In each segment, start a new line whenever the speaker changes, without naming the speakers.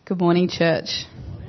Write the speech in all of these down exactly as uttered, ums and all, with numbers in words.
Good morning, church.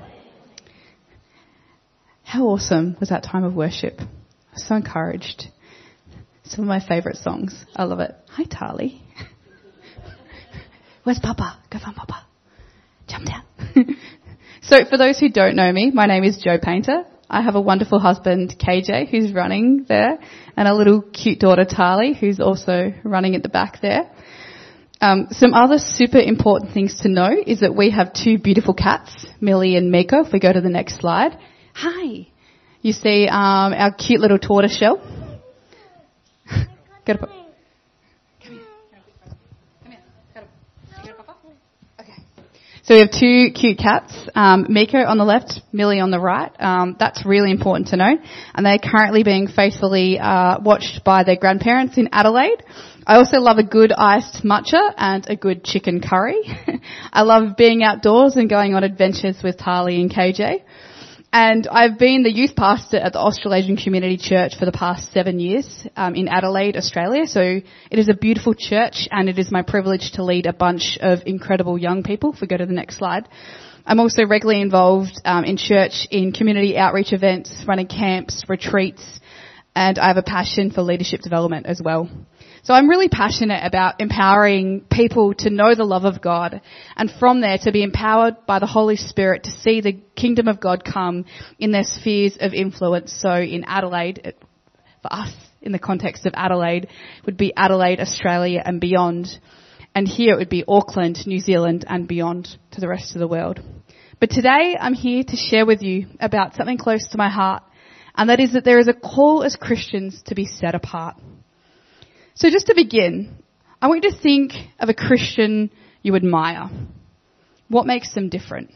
How awesome was that time of worship? I was so encouraged. Some of my favourite songs. I love it. Hi, Tali. Where's Papa? Go find Papa. Jump down. So for those who don't know me, my name is Jo Painter. I have a wonderful husband, K J, who's running there, and a little cute daughter, Tali, who's also running at the back there. Um, some other super important things to know is that we have two beautiful cats, Millie and Miko. If we go to the next slide. Hi. You see um, our cute little tortoiseshell. Go to Papa. Come here. Come here. Go to, go to Papa. Okay. So we have two cute cats, um, Miko on the left, Millie on the right. Um, that's really important to know. And they're currently being faithfully uh, watched by their grandparents in Adelaide. I also love a good iced matcha and a good chicken curry. I love being outdoors and going on adventures with Tali and K J. And I've been the youth pastor at the Australasian Community Church for the past seven years um, in Adelaide, Australia. So it is a beautiful church, and it is my privilege to lead a bunch of incredible young people. If we go to the next slide. I'm also regularly involved um, in church in community outreach events, running camps, retreats, and I have a passion for leadership development as well. So I'm really passionate about empowering people to know the love of God, and from there to be empowered by the Holy Spirit to see the kingdom of God come in their spheres of influence. So in Adelaide, for us, in the context of Adelaide, it would be Adelaide, Australia and beyond. And here it would be Auckland, New Zealand and beyond to the rest of the world. But today I'm here to share with you about something close to my heart, and that is that there is a call as Christians to be set apart. So just to begin, I want you to think of a Christian you admire. What makes them different?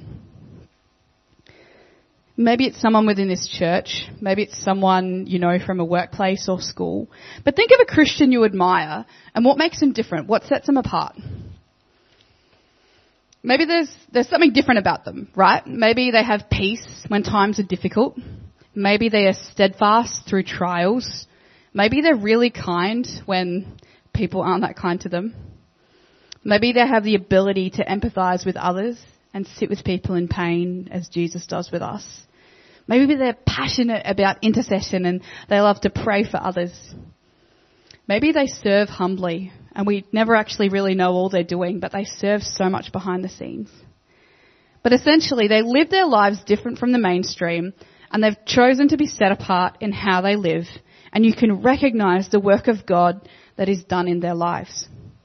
Maybe it's someone within this church. Maybe it's someone you know from a workplace or school. But think of a Christian you admire and what makes them different. What sets them apart? Maybe there's there's something different about them, right? Maybe they have peace when times are difficult. Maybe they are steadfast through trials. Maybe they're really kind when people aren't that kind to them. Maybe they have the ability to empathise with others and sit with people in pain as Jesus does with us. Maybe they're passionate about intercession and they love to pray for others. Maybe they serve humbly and we never actually really know all they're doing, but they serve so much behind the scenes. But essentially they live their lives different from the mainstream, and they've chosen to be set apart in how they live. And you can recognise the work of God that is done in their lives.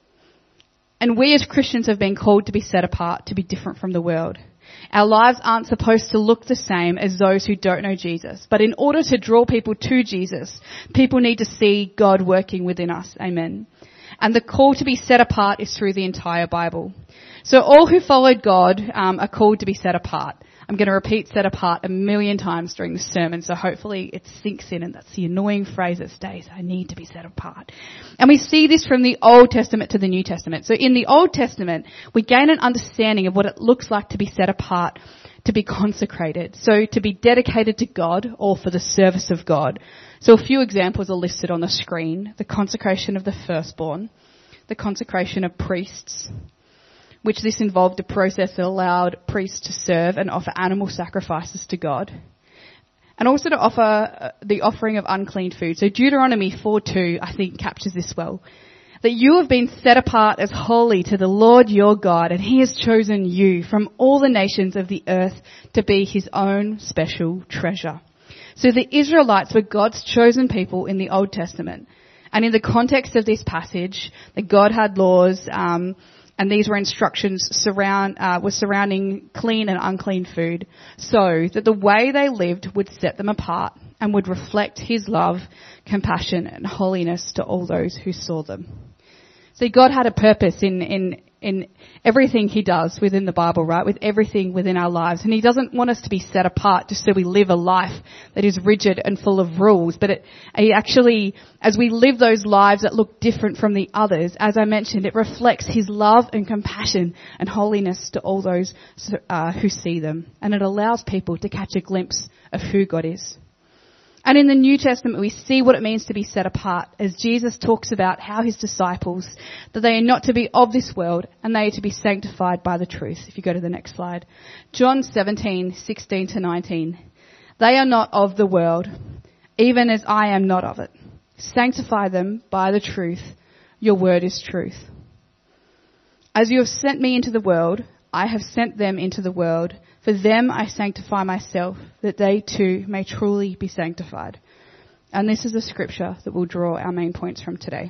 And we as Christians have been called to be set apart, to be different from the world. Our lives aren't supposed to look the same as those who don't know Jesus. But in order to draw people to Jesus, people need to see God working within us. Amen. And the call to be set apart is through the entire Bible. So all who followed God um, are called to be set apart. I'm going to repeat set apart a million times during the sermon, so hopefully it sinks in, and that's the annoying phrase that stays. I need to be set apart. And we see this from the Old Testament to the New Testament. So in the Old Testament, we gain an understanding of what it looks like to be set apart, to be consecrated. So to be dedicated to God or for the service of God. So a few examples are listed on the screen. The consecration of the firstborn, the consecration of priests, which this involved a process that allowed priests to serve and offer animal sacrifices to God, and also to offer the offering of unclean food. So Deuteronomy four two, I think, captures this well. That you have been set apart as holy to the Lord your God, and he has chosen you from all the nations of the earth to be his own special treasure. So the Israelites were God's chosen people in the Old Testament. And in the context of this passage, that God had laws, um, and these were instructions surround, uh, were surrounding clean and unclean food, so that the way they lived would set them apart and would reflect his love, compassion and holiness to all those who saw them. See, God had a purpose in, in, in everything he does within the Bible, right? With everything within our lives. And he doesn't want us to be set apart just so we live a life that is rigid and full of rules. But it, he actually, as we live those lives that look different from the others, as I mentioned, it reflects his love and compassion and holiness to all those uh, who see them. And it allows people to catch a glimpse of who God is. And in the New Testament, we see what it means to be set apart as Jesus talks about how his disciples, that they are not to be of this world and they are to be sanctified by the truth. If you go to the next slide. John seventeen, sixteen to nineteen. They are not of the world, even as I am not of it. Sanctify them by the truth. Your word is truth. As you have sent me into the world, I have sent them into the world. For them I sanctify myself, that they too may truly be sanctified. And this is the scripture that will draw our main points from today.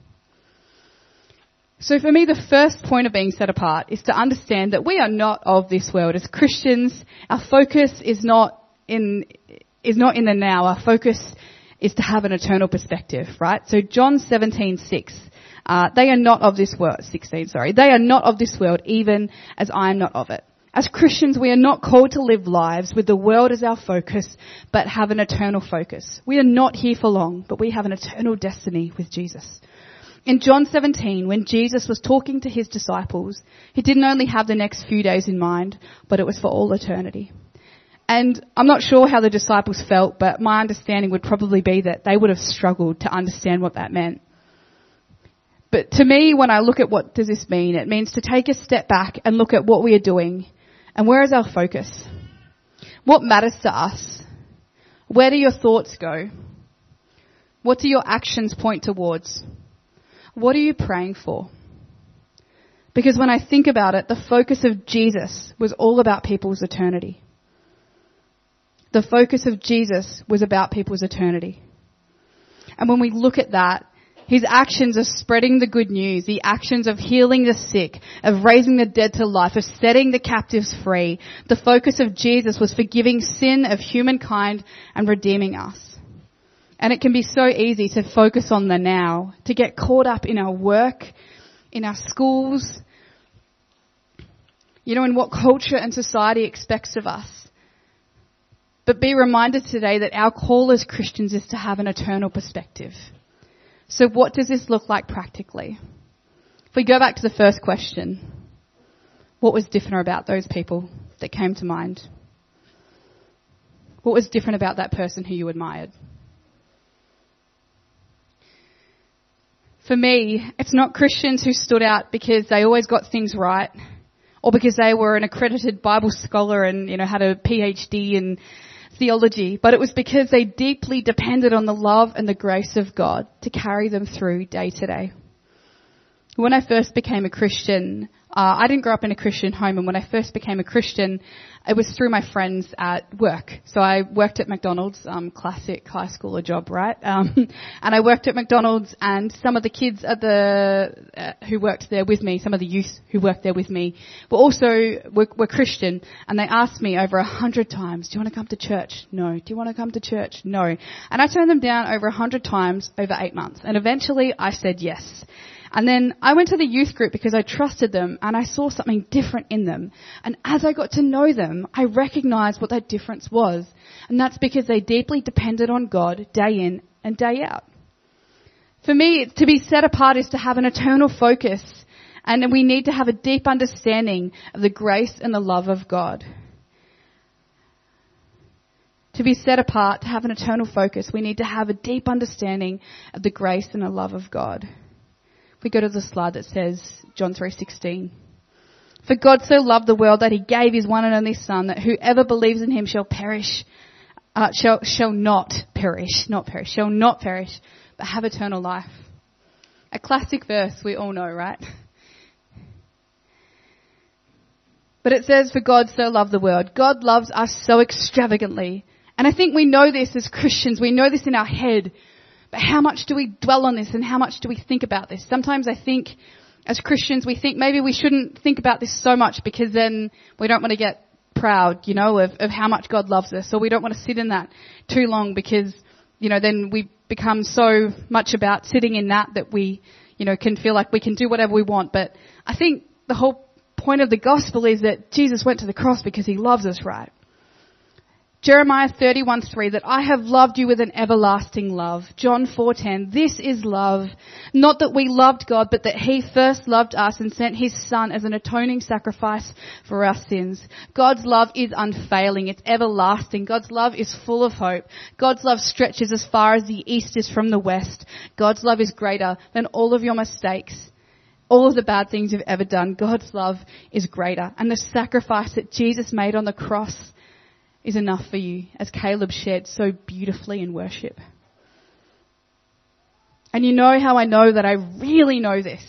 So for me, the first point of being set apart is to understand that we are not of this world. As Christians, our focus is not in, is not in the now. Our focus is to have an eternal perspective, right? So John seventeen, six. Uh, they are not of this world, sixteen, sorry. They are not of this world, even as I am not of it. As Christians, we are not called to live lives with the world as our focus, but have an eternal focus. We are not here for long, but we have an eternal destiny with Jesus. In John seventeen, when Jesus was talking to his disciples, he didn't only have the next few days in mind, but it was for all eternity. And I'm not sure how the disciples felt, but my understanding would probably be that they would have struggled to understand what that meant. But to me, when I look at what does this mean, it means to take a step back and look at what we are doing and where is our focus? What matters to us? Where do your thoughts go? What do your actions point towards? What are you praying for? Because when I think about it, the focus of Jesus was all about people's eternity. The focus of Jesus was about people's eternity. And when we look at that, his actions of spreading the good news, the actions of healing the sick, of raising the dead to life, of setting the captives free, the focus of Jesus was forgiving sin of humankind and redeeming us. And it can be so easy to focus on the now, to get caught up in our work, in our schools, you know, in what culture and society expects of us. But be reminded today that our call as Christians is to have an eternal perspective. So what does this look like practically? If we go back to the first question, what was different about those people that came to mind? What was different about that person who you admired? For me, it's not Christians who stood out because they always got things right or because they were an accredited Bible scholar and, you know, had a P H D in theology, but it was because they deeply depended on the love and the grace of God to carry them through day to day. When I first became a Christian, uh, I didn't grow up in a Christian home, and when I first became a Christian, it was through my friends at work. So I worked at McDonald's, um, classic high schooler job, right? Um, and I worked at McDonald's, and some of the kids at the uh, who worked there with me, some of the youth who worked there with me, were also were, were Christian, and they asked me over a hundred times, "Do you want to come to church?" "No." "Do you want to come to church?" "No." And I turned them down over a hundred times over eight months, and eventually I said yes. And then I went to the youth group because I trusted them and I saw something different in them. And as I got to know them, I recognized what that difference was. And that's because they deeply depended on God day in and day out. For me, to be set apart is to have an eternal focus, and we need to have a deep understanding of the grace and the love of God. To be set apart, to have an eternal focus, we need to have a deep understanding of the grace and the love of God. If we go to the slide that says John three sixteen. For God so loved the world that he gave his one and only Son, that whoever believes in him shall perish, uh, shall shall not perish, not perish, shall not perish, but have eternal life. A classic verse we all know, right? But it says, for God so loved the world. God loves us so extravagantly. And I think we know this as Christians. We know this in our head. But how much do we dwell on this and how much do we think about this? Sometimes I think as Christians we think maybe we shouldn't think about this so much because then we don't want to get proud, you know, of, of how much God loves us. Or we don't want to sit in that too long because, you know, then we become so much about sitting in that that we, you know, can feel like we can do whatever we want. But I think the whole point of the gospel is that Jesus went to the cross because he loves us, right? Jeremiah thirty-one three, that I have loved you with an everlasting love. John four ten, this is love. Not that we loved God, but that he first loved us and sent his son as an atoning sacrifice for our sins. God's love is unfailing. It's everlasting. God's love is full of hope. God's love stretches as far as the east is from the west. God's love is greater than all of your mistakes. All of the bad things you've ever done. God's love is greater. And the sacrifice that Jesus made on the cross is enough for you, as Caleb shared so beautifully in worship. And you know how I know that I really know this?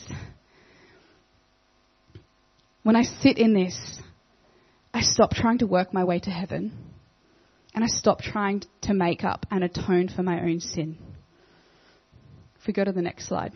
When I sit in this, I stop trying to work my way to heaven, and I stop trying to make up and atone for my own sin. If we go to the next slide.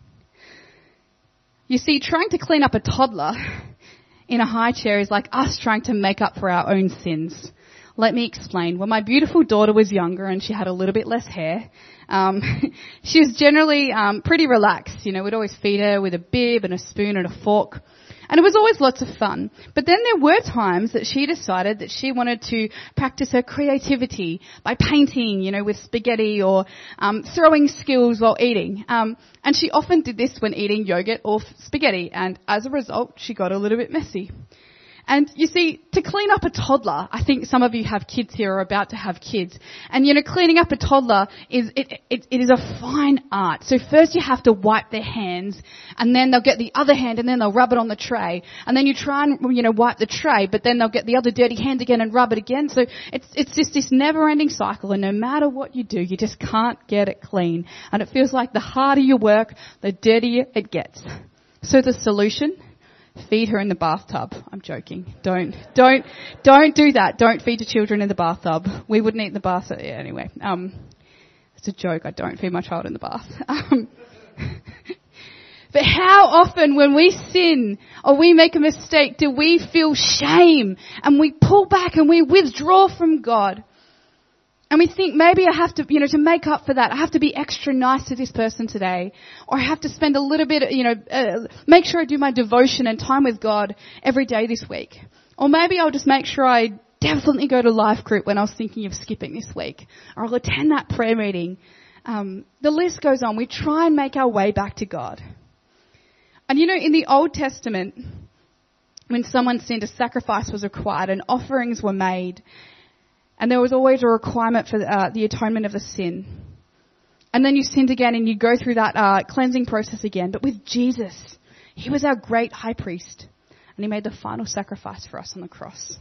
You see, trying to clean up a toddler in a high chair is like us trying to make up for our own sins. Let me explain. When my beautiful daughter was younger and she had a little bit less hair, um, she was generally um, pretty relaxed. You know, we'd always feed her with a bib and a spoon and a fork. And it was always lots of fun. But then there were times that she decided that she wanted to practice her creativity by painting, you know, with spaghetti or um, throwing skills while eating. Um, and she often did this when eating yogurt or spaghetti. And as a result, she got a little bit messy. And you see, to clean up a toddler, I think some of you have kids here or are about to have kids. And, you know, cleaning up a toddler is, it, it, it is a fine art. So first you have to wipe their hands, and then they'll get the other hand and then they'll rub it on the tray. And then you try and, you know, wipe the tray, but then they'll get the other dirty hand again and rub it again. So it's, it's just this never-ending cycle, and no matter what you do, you just can't get it clean. And it feels like the harder you work, the dirtier it gets. So the solution? Feed her in the bathtub. I'm joking. Don't, don't, don't do that. Don't feed your children in the bathtub. We wouldn't eat in the bath. Yeah, anyway, um, it's a joke. I don't feed my child in the bath. Um, but how often when we sin or we make a mistake do we feel shame and we pull back and we withdraw from God? And we think maybe I have to, you know, to make up for that, I have to be extra nice to this person today. Or I have to spend a little bit, you know, uh, make sure I do my devotion and time with God every day this week. Or maybe I'll just make sure I definitely go to life group when I was thinking of skipping this week. Or I'll attend that prayer meeting. Um, the list goes on. We try and make our way back to God. And you know, in the Old Testament, when someone sinned, a sacrifice was required and offerings were made. And there was always a requirement for uh, the atonement of the sin. And then you sinned again and you go through that uh, cleansing process again. But with Jesus, he was our great high priest. And he made the final sacrifice for us on the cross.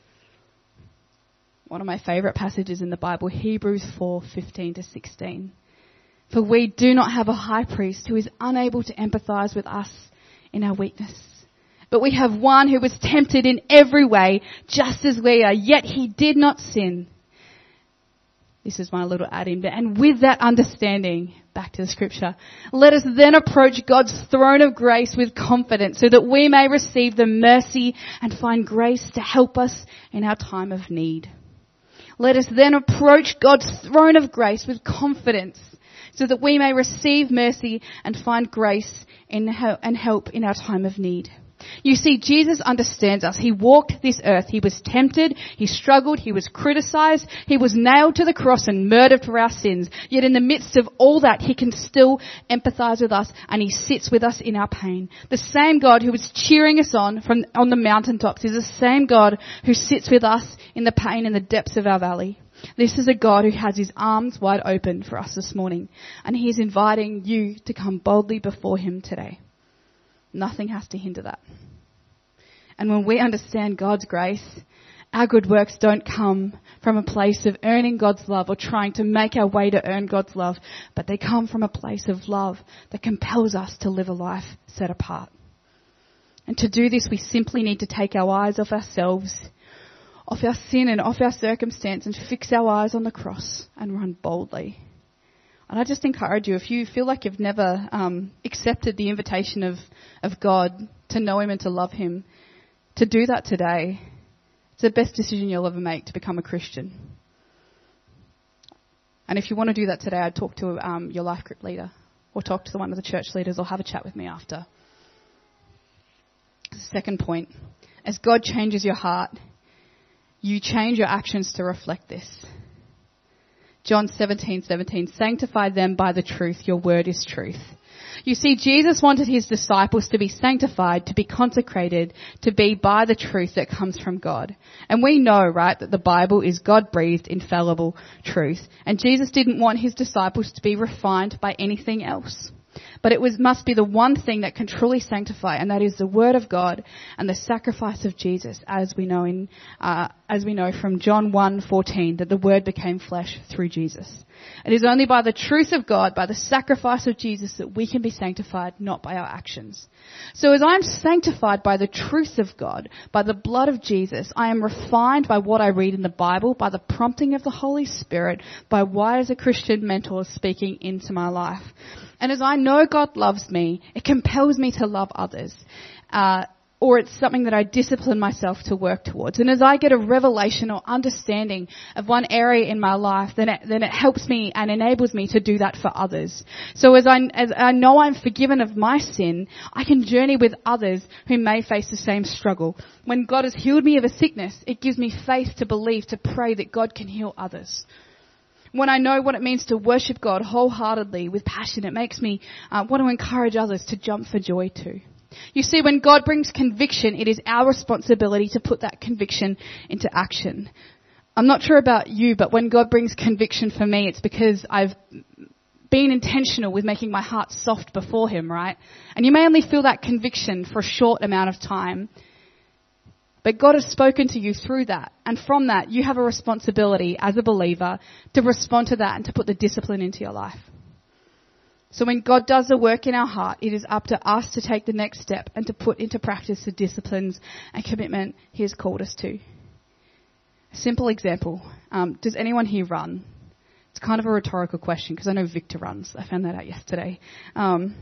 One of my favourite passages in the Bible, Hebrews four fifteen to sixteen. For we do not have a high priest who is unable to empathise with us in our weakness. But we have one who was tempted in every way, just as we are, yet he did not sin. This is my little add-in there. And with that understanding, back to the scripture, let us then approach God's throne of grace with confidence so that we may receive the mercy and find grace to help us in our time of need. Let us then approach God's throne of grace with confidence so that we may receive mercy and find grace in hel- and help in our time of need. You see, Jesus understands us. He walked this earth. He was tempted. He struggled. He was criticized. He was nailed to the cross and murdered for our sins. Yet in the midst of all that, he can still empathize with us, and he sits with us in our pain. The same God who was cheering us on from on the mountaintops is the same God who sits with us in the pain in the depths of our valley. This is a God who has his arms wide open for us this morning, and he is inviting you to come boldly before him today. Nothing has to hinder that. And when we understand God's grace, our good works don't come from a place of earning God's love or trying to make our way to earn God's love, but they come from a place of love that compels us to live a life set apart. And to do this, we simply need to take our eyes off ourselves, off our sin and off our circumstance, and fix our eyes on the cross and run boldly. And I just encourage you, if you feel like you've never um, accepted the invitation of, of God to know him and to love him, to do that today. It's the best decision you'll ever make to become a Christian. And if you want to do that today, I'd talk to um, your life group leader or talk to one of the church leaders or have a chat with me after. Second point, as God changes your heart, you change your actions to reflect this. John seventeen seventeen, sanctify them by the truth. Your word is truth. You see, Jesus wanted his disciples to be sanctified, to be consecrated, to be by the truth that comes from God. And we know, right, that the Bible is God-breathed, infallible truth. And Jesus didn't want his disciples to be refined by anything else. But it was must be the one thing that can truly sanctify, and that is the Word of God and the sacrifice of Jesus, as we know in uh, as we know from John one fourteen, that the Word became flesh through Jesus. It is only by the truth of God, by the sacrifice of Jesus, that we can be sanctified, not by our actions. So as I'm sanctified by the truth of God, by the blood of Jesus, I am refined by what I read in the Bible, by the prompting of the Holy Spirit, by wise Christian mentors speaking into my life. And as I know God loves me, it compels me to love others. Uh, or it's something that I discipline myself to work towards. And as I get a revelation or understanding of one area in my life, then it, then it helps me and enables me to do that for others. So as I, as I know I'm forgiven of my sin, I can journey with others who may face the same struggle. When God has healed me of a sickness, it gives me faith to believe, to pray that God can heal others. When I know what it means to worship God wholeheartedly with passion, it makes me uh, want to encourage others to jump for joy too. You see, when God brings conviction, it is our responsibility to put that conviction into action. I'm not sure about you, but when God brings conviction for me, it's because I've been intentional with making my heart soft before him, right? And you may only feel that conviction for a short amount of time. But God has spoken to you through that. And from that, you have a responsibility as a believer to respond to that and to put the discipline into your life. So when God does the work in our heart, it is up to us to take the next step and to put into practice the disciplines and commitment he has called us to. A simple example. Um, does anyone here run? It's kind of a rhetorical question because I know Victor runs. I found that out yesterday. Um,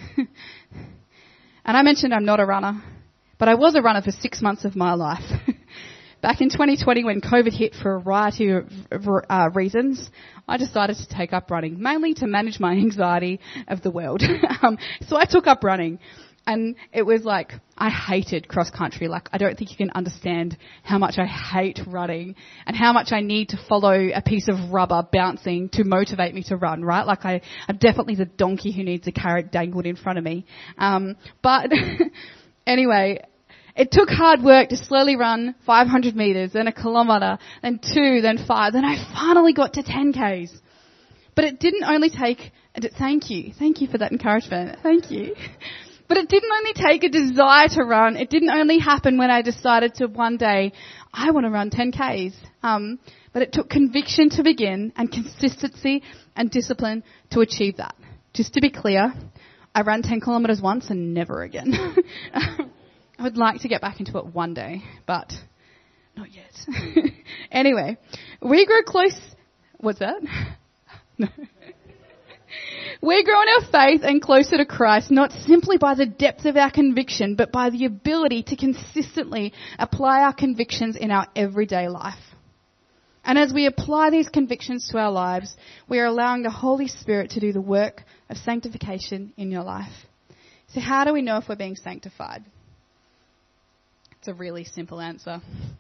and I mentioned I'm not a runner. But I was a runner for six months of my life. Back in twenty twenty, when COVID hit for a variety of uh, reasons, I decided to take up running, mainly to manage my anxiety of the world. um, so I took up running. And it was like, I hated cross country. Like, I don't think you can understand how much I hate running and how much I need to follow a piece of rubber bouncing to motivate me to run, right? Like, I, I'm definitely the donkey who needs a carrot dangled in front of me. Um, but anyway, it took hard work to slowly run five hundred metres, then a kilometre, then two, then five. Then I finally got to ten kays. But it didn't only take, thank you, thank you for that encouragement, thank you. But it didn't only take a desire to run. It didn't only happen when I decided to one day, I want to run ten kays. Um, but it took conviction to begin and consistency and discipline to achieve that. Just to be clear, I ran ten kilometres once and never again. I would like to get back into it one day, but not yet. Anyway, we grew close. What's that? No. We grow in our faith and closer to Christ, not simply by the depth of our conviction, but by the ability to consistently apply our convictions in our everyday life. And as we apply these convictions to our lives, we are allowing the Holy Spirit to do the work of sanctification in your life. So how do we know if we're being sanctified? It's a really simple answer.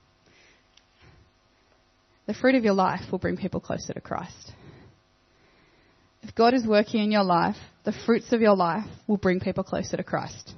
The fruit of your life will bring people closer to Christ. If God is working in your life, the fruits of your life will bring people closer to Christ.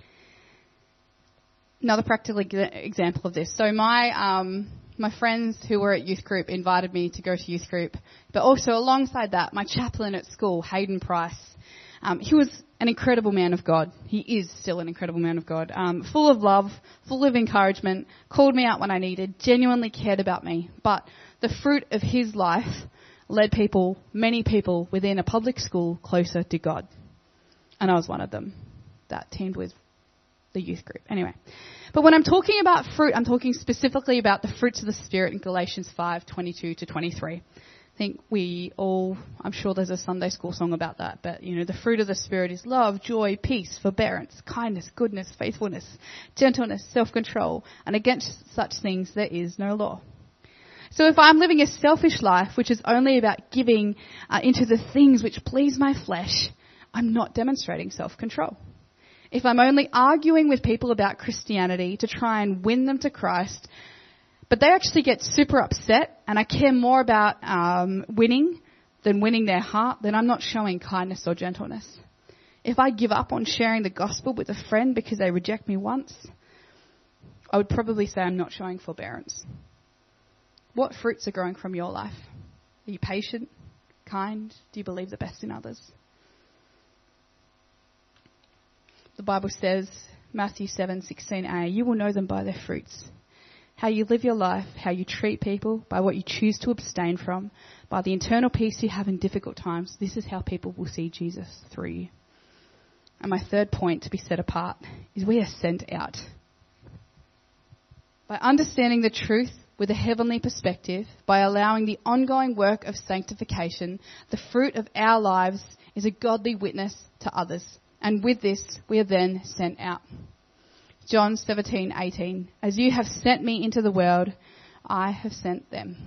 Another practical example of this. So my um, my friends who were at youth group invited me to go to youth group, but also alongside that, my chaplain at school, Hayden Price, um, he was an incredible man of God. He is still an incredible man of God. Um, full of love, full of encouragement, called me out when I needed, genuinely cared about me. But the fruit of his life led people, many people within a public school closer to God. And I was one of them that teamed with the youth group. Anyway, but when I'm talking about fruit, I'm talking specifically about the fruits of the Spirit in Galatians five twenty-two to twenty-three. I think we all, I'm sure there's a Sunday school song about that, but you know, the fruit of the Spirit is love, joy, peace, forbearance, kindness, goodness, faithfulness, gentleness, self-control, and against such things there is no law. So if I'm living a selfish life, which is only about giving uh, into the things which please my flesh, I'm not demonstrating self-control. If I'm only arguing with people about Christianity to try and win them to Christ, But they actually get super upset, and I care more about um, winning than winning their heart, then I'm not showing kindness or gentleness. If I give up on sharing the gospel with a friend because they reject me once, I would probably say I'm not showing forbearance. What fruits are growing from your life? Are you patient, kind? Do you believe the best in others? The Bible says, Matthew seven sixteen a, you will know them by their fruits. How you live your life, how you treat people, by what you choose to abstain from, by the internal peace you have in difficult times. This is how people will see Jesus through you. And my third point to be set apart is we are sent out. By understanding the truth with a heavenly perspective, by allowing the ongoing work of sanctification, the fruit of our lives is a godly witness to others. And with this, we are then sent out. John seventeen eighteen, as you have sent me into the world, I have sent them.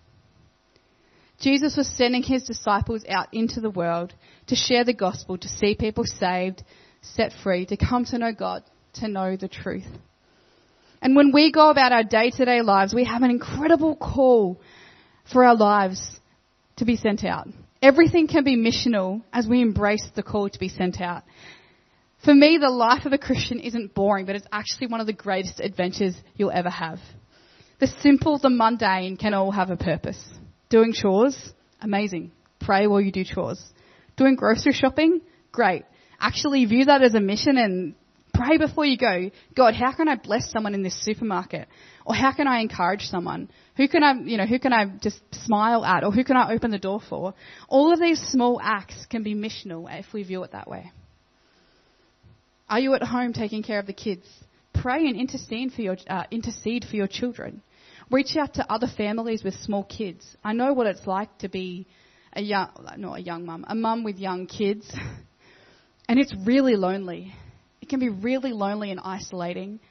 Jesus was sending his disciples out into the world to share the gospel, to see people saved, set free, to come to know God, to know the truth. And when we go about our day-to-day lives, we have an incredible call for our lives to be sent out. Everything can be missional as we embrace the call to be sent out. For me, the life of a Christian isn't boring, but it's actually one of the greatest adventures you'll ever have. The simple, the mundane can all have a purpose. Doing chores, amazing. Pray while you do chores. Doing grocery shopping, great. Actually view that as a mission and pray before you go. God, how can I bless someone in this supermarket? Or how can I encourage someone? Who can I, you know, who can I just smile at? Or who can I open the door for? All of these small acts can be missional if we view it that way. Are you at home taking care of the kids? Pray and intercede for your uh, intercede for your children. Reach out to other families with small kids. I know what it's like to be a young, not a young mum, a mum with young kids, and it's really lonely. It can be really lonely and isolating.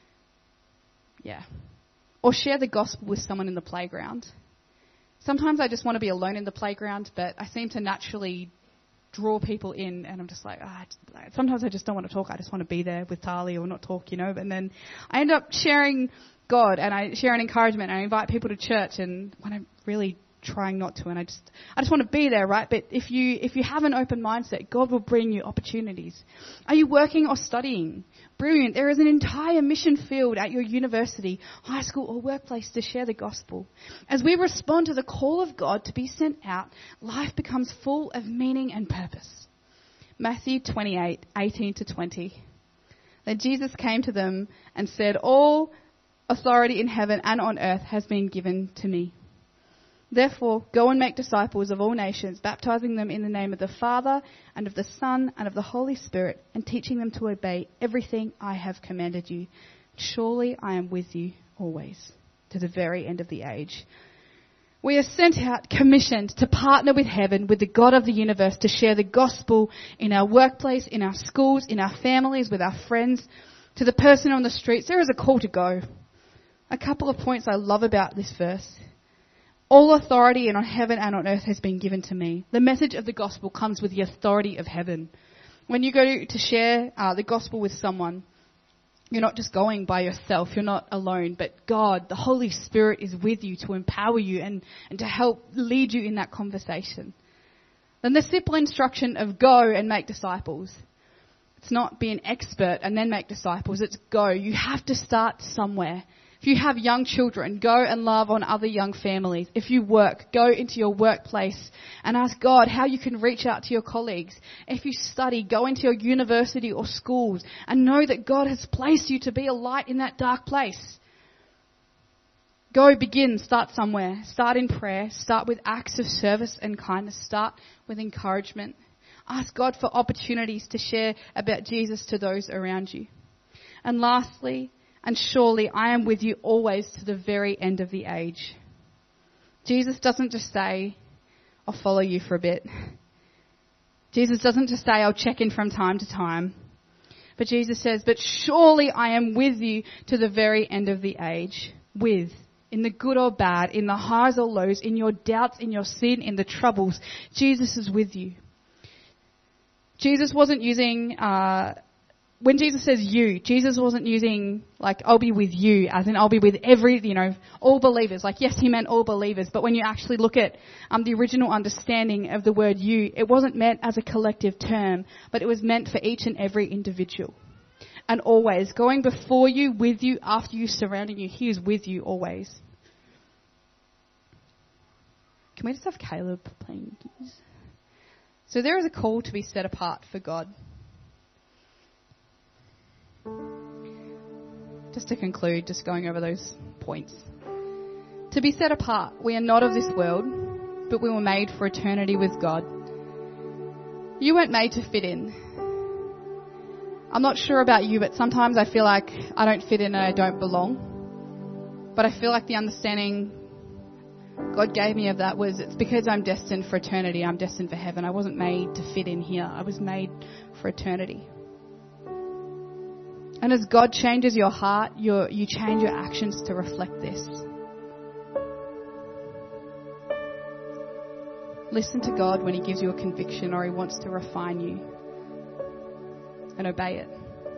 Yeah. Or share the gospel with someone in the playground. Sometimes I just want to be alone in the playground, but I seem to naturally draw people in, and I'm just like, ah, oh, sometimes I just don't want to talk. I just want to be there with Tali or not talk, you know. And then I end up sharing God, and I share an encouragement, and I invite people to church, and when I'm really trying not to, and I just I just want to be there, right? But if you if you have an open mindset, God will bring you opportunities. Are you working or studying? Brilliant. There is an entire mission field at your university, high school or workplace to share the gospel. As we respond to the call of God to be sent out, life becomes full of meaning and purpose. Matthew twenty-eight, eighteen to twenty. Then Jesus came to them and said, all authority in heaven and on earth has been given to me. Therefore, go and make disciples of all nations, baptizing them in the name of the Father and of the Son and of the Holy Spirit, and teaching them to obey everything I have commanded you. Surely I am with you always, to the very end of the age. We are sent out, commissioned to partner with heaven, with the God of the universe, to share the gospel in our workplace, in our schools, in our families, with our friends, to the person on the streets. There is a call to go. A couple of points I love about this verse. All authority in on heaven and on earth has been given to me. The message of the gospel comes with the authority of heaven. When you go to share uh, the gospel with someone, you're not just going by yourself. You're not alone. But God, the Holy Spirit, is with you to empower you and, and to help lead you in that conversation. Then the simple instruction of go and make disciples. It's not be an expert and then make disciples. It's go. You have to start somewhere. If you have young children, go and love on other young families. If you work, go into your workplace and ask God how you can reach out to your colleagues. If you study, go into your university or schools and know that God has placed you to be a light in that dark place. Go, begin, start somewhere. Start in prayer. Start with acts of service and kindness. Start with encouragement. Ask God for opportunities to share about Jesus to those around you. And lastly, and surely I am with you always to the very end of the age. Jesus doesn't just say, I'll follow you for a bit. Jesus doesn't just say, I'll check in from time to time. But Jesus says, but surely I am with you to the very end of the age. With, in the good or bad, in the highs or lows, in your doubts, in your sin, in the troubles, Jesus is with you. Jesus wasn't using uh, when Jesus says you, Jesus wasn't using like, I'll be with you, as in I'll be with every, you know, all believers. Like, yes, he meant all believers, but when you actually look at um, the original understanding of the word you, it wasn't meant as a collective term, but it was meant for each and every individual. And always, going before you, with you, after you, surrounding you, he is with you always. Can we just have Caleb playing? So there is a call to be set apart for God. Just to conclude, just going over those points. To be set apart, we are not of this world, but we were made for eternity with God. You weren't made to fit in. I'm not sure about you, but sometimes I feel like I don't fit in and I don't belong. But I feel like the understanding God gave me of that was, it's because I'm destined for eternity. I'm destined for heaven. I wasn't made to fit in here. I was made for eternity. And as God changes your heart, your, you change your actions to reflect this. Listen to God when he gives you a conviction or he wants to refine you, and obey it.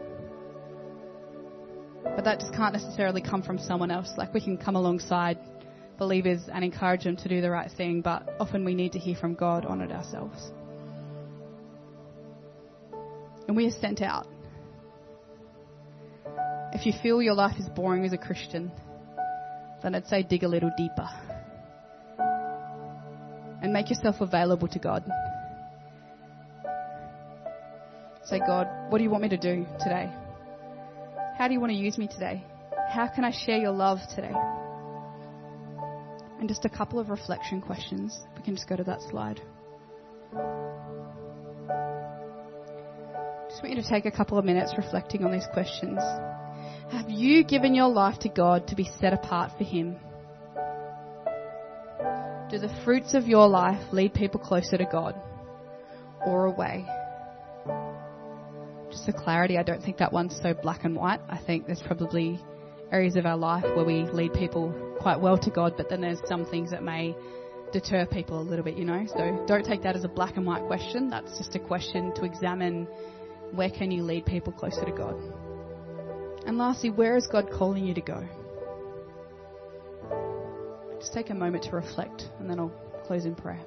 But that just can't necessarily come from someone else. Like, we can come alongside believers and encourage them to do the right thing, but often we need to hear from God on it ourselves. And we are sent out. If you feel your life is boring as a Christian, then I'd say dig a little deeper. And make yourself available to God. Say, God, what do you want me to do today? How do you want to use me today? How can I share your love today? And just a couple of reflection questions. We can just go to that slide. Just want you to take a couple of minutes reflecting on these questions. Have you given your life to God to be set apart for him? Do the fruits of your life lead people closer to God or away? Just for clarity, I don't think that one's so black and white. I think there's probably areas of our life where we lead people quite well to God, but then there's some things that may deter people a little bit, you know. So don't take that as a black and white question. That's just a question to examine, where can you lead people closer to God? And lastly, where is God calling you to go? Just take a moment to reflect, and then I'll close in prayer.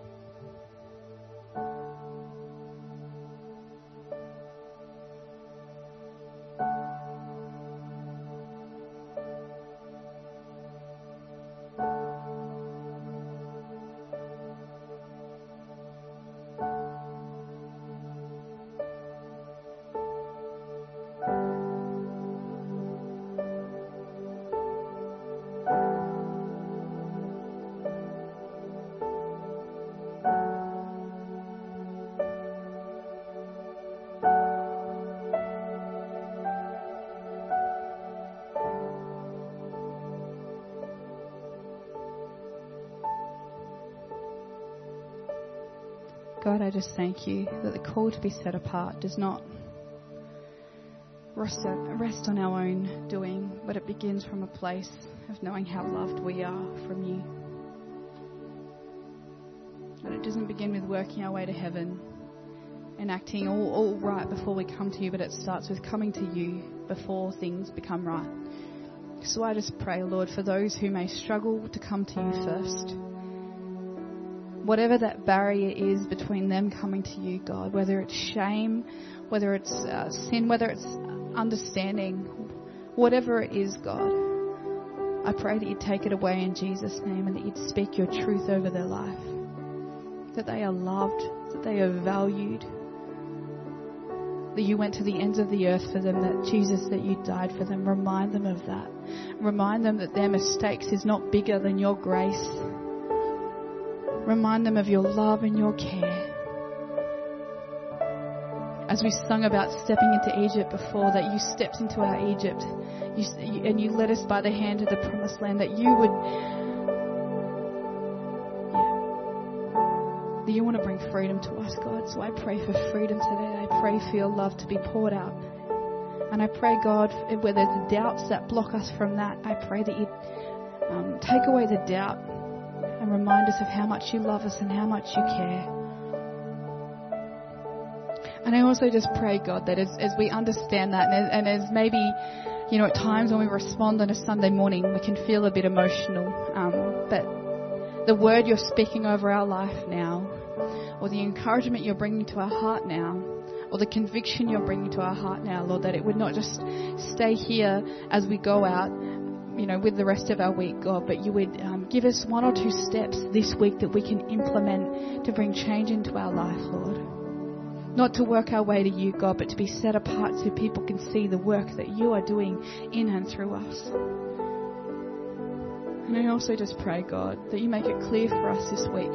God, I just thank you that the call to be set apart does not rest, rest on our own doing, but it begins from a place of knowing how loved we are from you. And it doesn't begin with working our way to heaven and acting all, all right before we come to you, but it starts with coming to you before things become right. So I just pray, Lord, for those who may struggle to come to you first. Whatever that barrier is between them coming to you, God, whether it's shame, whether it's uh, sin, whether it's understanding, whatever it is, God, I pray that you'd take it away in Jesus' name and that you'd speak your truth over their life, that they are loved, that they are valued, that you went to the ends of the earth for them, that Jesus, that you died for them. Remind them of that. Remind them that their mistakes is not bigger than your grace. Remind them of your love and your care. As we sung about stepping into Egypt before, that you stepped into our Egypt you, and you led us by the hand to the promised land, that you would, yeah, that you want to bring freedom to us, God. So I pray for freedom today. I pray for your love to be poured out. And I pray, God, where there's doubts that block us from that, I pray that you um, take away the doubt and remind us of how much you love us and how much you care. And I also just pray, God, that as, as we understand that, and as, and as maybe, you know, at times when we respond on a Sunday morning, we can feel a bit emotional. Um, but the word you're speaking over our life now, or the encouragement you're bringing to our heart now, or the conviction you're bringing to our heart now, Lord, that it would not just stay here as we go out, you know, with the rest of our week, God, but you would um, give us one or two steps this week that we can implement to bring change into our life, Lord. Not to work our way to you, God, but to be set apart so people can see the work that you are doing in and through us. And I also just pray, God, that you make it clear for us this week.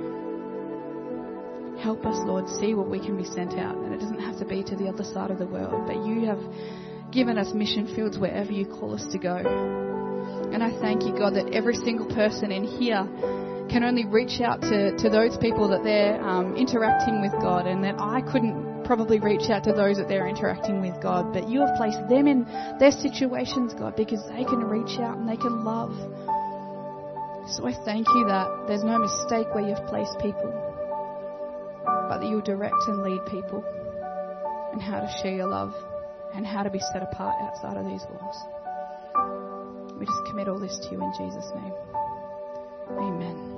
Help us, Lord, see what we can be sent out. And it doesn't have to be to the other side of the world, but you have given us mission fields wherever you call us to go. And I thank you, God, that every single person in here can only reach out to, to those people that they're um, interacting with, God, and that I couldn't probably reach out to those that they're interacting with, God, but you have placed them in their situations, God, because they can reach out and they can love. So I thank you that there's no mistake where you've placed people, but that you'll direct and lead people in how to share your love and how to be set apart outside of these walls. We just commit all this to you in Jesus' name. Amen.